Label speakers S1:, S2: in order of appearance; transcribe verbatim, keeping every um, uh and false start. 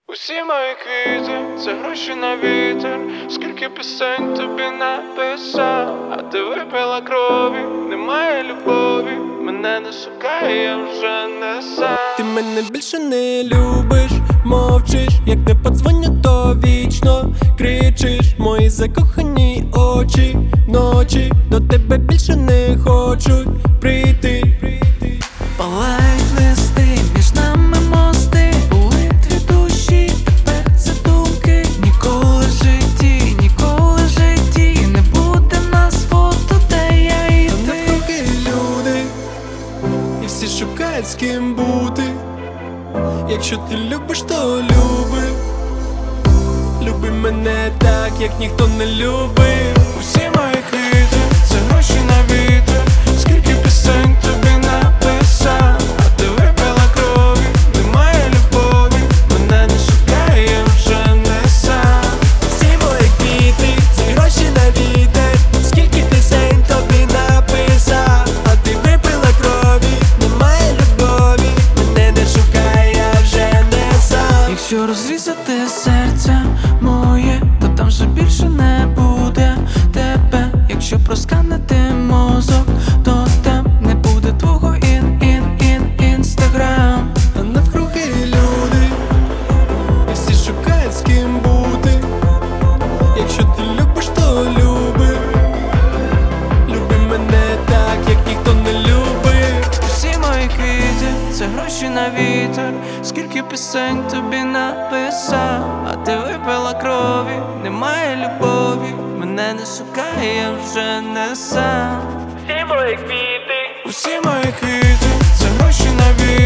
S1: Усі мої квіти – це гроші на вітер. Скільки пісень тобі написав, а ти випила крові, немає любові. Мене не шукає, я вже не сам.
S2: Ти мене більше не любиш, мовчиш, як не подзвоню, то вічно кричиш. Мої закохані очі вночі до тебе більше не хочуть прийти.
S3: Палають листи, між нами мости, були дві душі, тепер це думки. Ніколи в житті, ніколи в житті не буде нас фото, де я і ти.
S2: Навкруги люди, і всі шукають з ким бути. Якщо ти любиш, то люби. Люби мене так, як ніхто не любив.
S1: Усі мої квіти – це гроші на вітер. Скільки пісень тобі написав, а ти випила крові, немає любові. Мене не шукає, я вже не сам.
S2: Всі мої квіти – це гроші на вітер. Скільки пісень тобі написав, а ти випила крові, немає любові. Мене не шукає, я вже не сам.
S3: Якщо розрізати серце моє, то там вже більше не буде тебе. Якщо просканити мозок, то там не буде твого ін-ін-ін-інстаграм.
S2: А навкруги люди, і всі шукають з ким бути. Якщо ти любиш, то люби. Люби мене так, як ніхто не любив.
S3: Усі мої квіти – це гроші на вітер. Скільки пісень тобі написав, а ти випила крові, немає любові. Мене не шукає, я вже не сам.
S1: Усі мої квіти – це гроші на вітер.